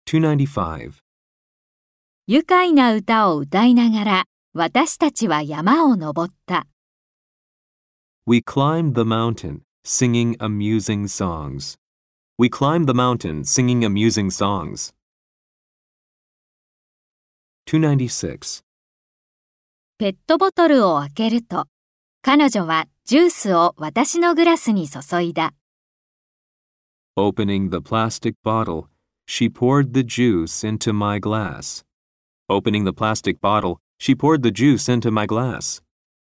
295. 愉快な歌を歌いながら私たちは山を登った。 We climbed the mountain, singing amusing songs. We climbed the mountain, singing amusing songs. 296. ペットボトルを開けると、彼女はジュースを私のグラスに注いだ。 Opening the plastic bottle, she poured the juice into my glass. Opening the plastic bottle, she poured the juice into my glass.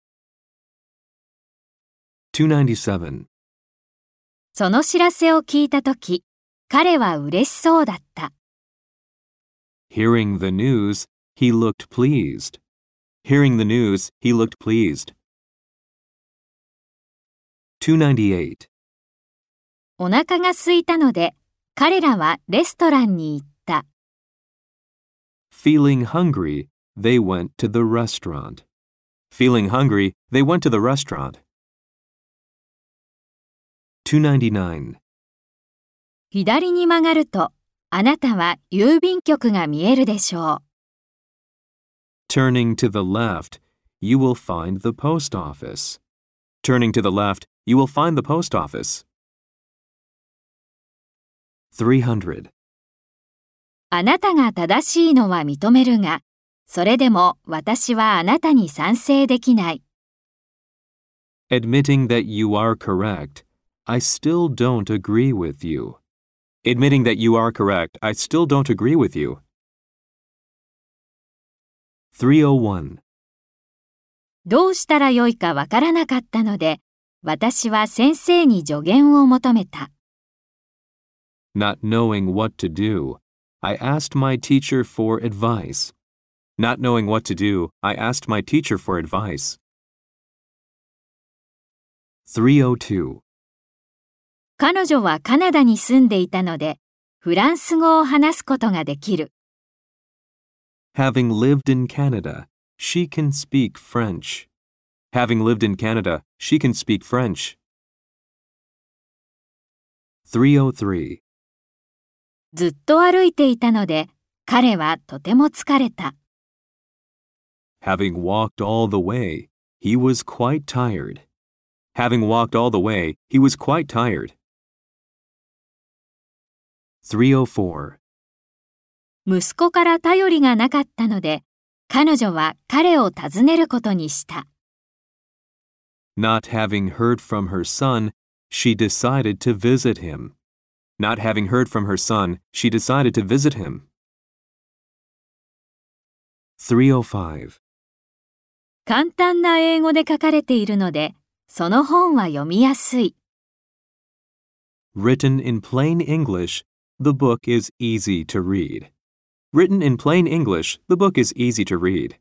297. その知らせを聞いたとき、彼は嬉しそうだった。 Hearing the news, he looked pleased. Hearing the news, he looked pleased. 298. お腹が空いたので、彼らはレストランに行った。 Feeling hungry, they went to the restaurant. Feeling hungry, they went to the restaurant. 299. 左に曲がると、あなたは郵便局が見えるでしょう。 Turning to the left, you will find the post office. Turning to the left, you will find the post office. 300. あなたが正しいのは認めるが、それでも私はあなたに賛成できない。 Admitting that you are correct, I still don't agree with you. Admitting that you are correct, I still don't agree with you. 301. どうしたらよいかわからなかったので、私は先生に助言を求めた。 Not knowing what to do, I asked my teacher for advice. Not knowing what to do, I asked my teacher for advice. 302. 彼女はカナダに住んでいたので、フランス語を話すことができる。 Having lived in Canada, she can speak French. Having lived in Canada, she can speak French. 303. ずっと歩いていたので、彼はとても疲れた。 Having walked all the way, he was quite tired. Having walked all the way, he was quite tired. 304. 息子から頼りがなかったので、彼女は彼を訪ねることにした。 Not having heard from her son, she decided to visit him. Not having heard from her son, she decided to visit him. 305. 簡単な英語で書かれているので、その本は読みやすい。 Written in plain English, the book is easy to read. Written in plain English, the book is easy to read.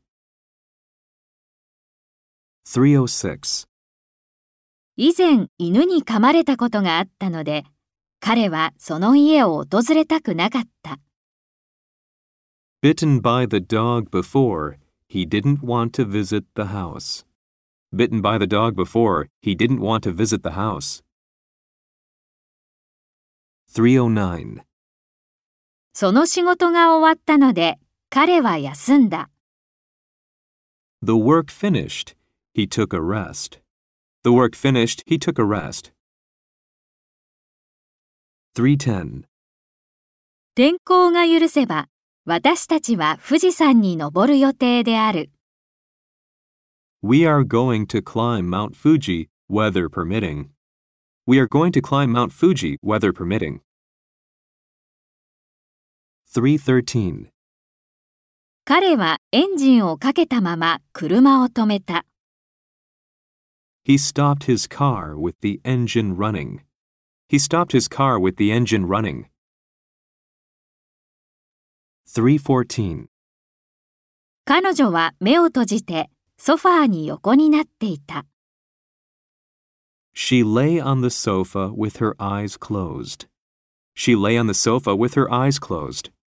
306. 以前犬に噛まれたことがあったので、彼はその家を訪れたくなかった。 Bitten by the dog before, he didn't want to visit the house. Bitten by the dog before, he didn't want to visit the house. 309. その仕事が終わったので、彼は休んだ。 The work finished, he took a rest. The work finished, he took a rest. 310. 天候が許せば、私たちは富士山に登る予定である。 We are going to climb Mount Fuji, weather permitting. We are going to climb Mount Fuji, weather permitting. 313. 彼はエンジンをかけたまま車を止めた。 He stopped his car with the engine running. He stopped his car with the engine running. 314. 彼女は目を閉じてソファーに横になっていた。 She lay on the sofa with her eyes closed. She lay on the sofa with her eyes closed.